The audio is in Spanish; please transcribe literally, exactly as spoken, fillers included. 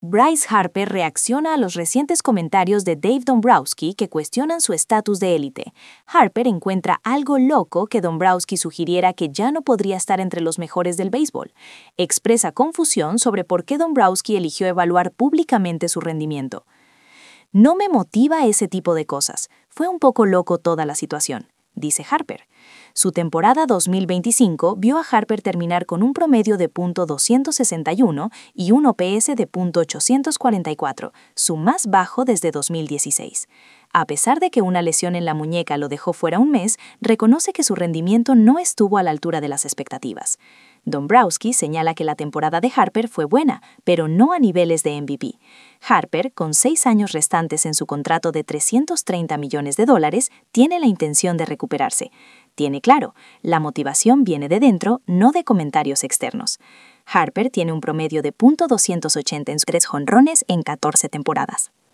Bryce Harper reacciona a los recientes comentarios de Dave Dombrowski que cuestionan su estatus de élite. Harper encuentra algo loco que Dombrowski sugiriera que ya no podría estar entre los mejores del béisbol. Expresa confusión sobre por qué Dombrowski eligió evaluar públicamente su rendimiento. No me motiva ese tipo de cosas. Fue un poco loco toda la situación, dice Harper. Su temporada dos mil veinticinco vio a Harper terminar con un promedio de punto doscientos sesenta y uno y un O P S de punto ochocientos cuarenta y cuatro, su más bajo desde dos mil dieciséis. A pesar de que una lesión en la muñeca lo dejó fuera un mes, reconoce que su rendimiento no estuvo a la altura de las expectativas. Dombrowski señala que la temporada de Harper fue buena, pero no a niveles de M V P. Harper, con seis años restantes en su contrato de trescientos treinta millones de dólares, tiene la intención de recuperarse. Tiene claro, la motivación viene de dentro, no de comentarios externos. Harper tiene un promedio de punto doscientos ochenta en tres jonrones en catorce temporadas.